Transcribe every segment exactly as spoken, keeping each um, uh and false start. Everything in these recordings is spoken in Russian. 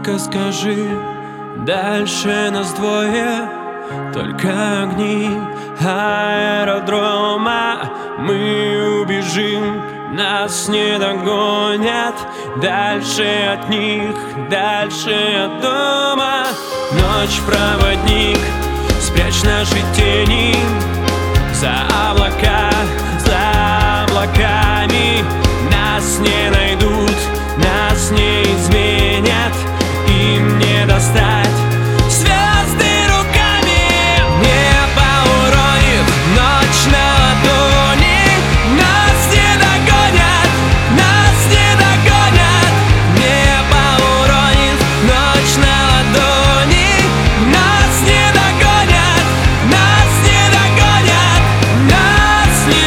Только скажи, дальше нас двое, только огни аэродрома. Мы убежим, нас не догонят. Дальше от них, дальше от дома. Ночь-проводник, спрячь наши тени за облака, за облаками. Нас не найдут, нас не изменят, им не достать звезды руками. Небо уронит, ночь на ладони. Нас не догонят, нас не догонят. Небо уронит, ночь на ладони. Нас не догонят, нас не догонят, нас не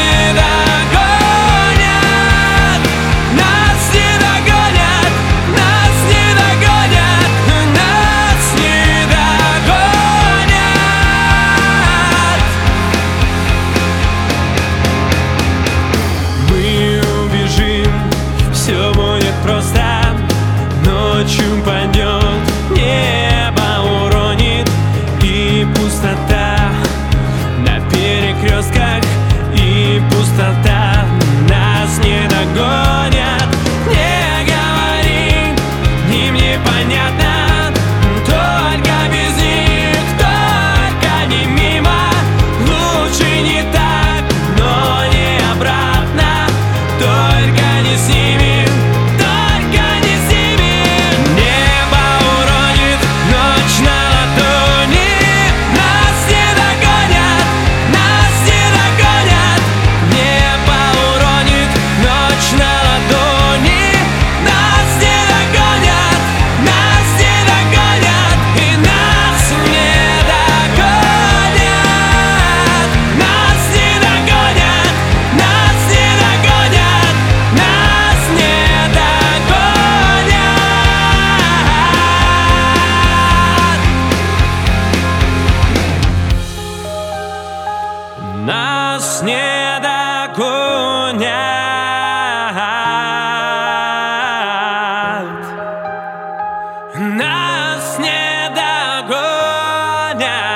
догонят, нас не догонят, нас не догонят, нас не догонят. Мы убежим, все будет просто. Ночью пойдет, небо уронит, и пустота на перекрестках, и пустота. Нас не догонят, не говори, им непонятно. Только без них, только не мимо. Лучше не так, но не обратно. Только не с ними, только не с ними. Небо уронит, ночь на ладони. Нас не догонят, нас не догонят. Небо уронит, ночь на ладони. Нас не догонят, нас не догонят, и нас не догонят. Нас не догонят, нас не догонят, нас не догонят. Нас не догонят. Нас не догонят.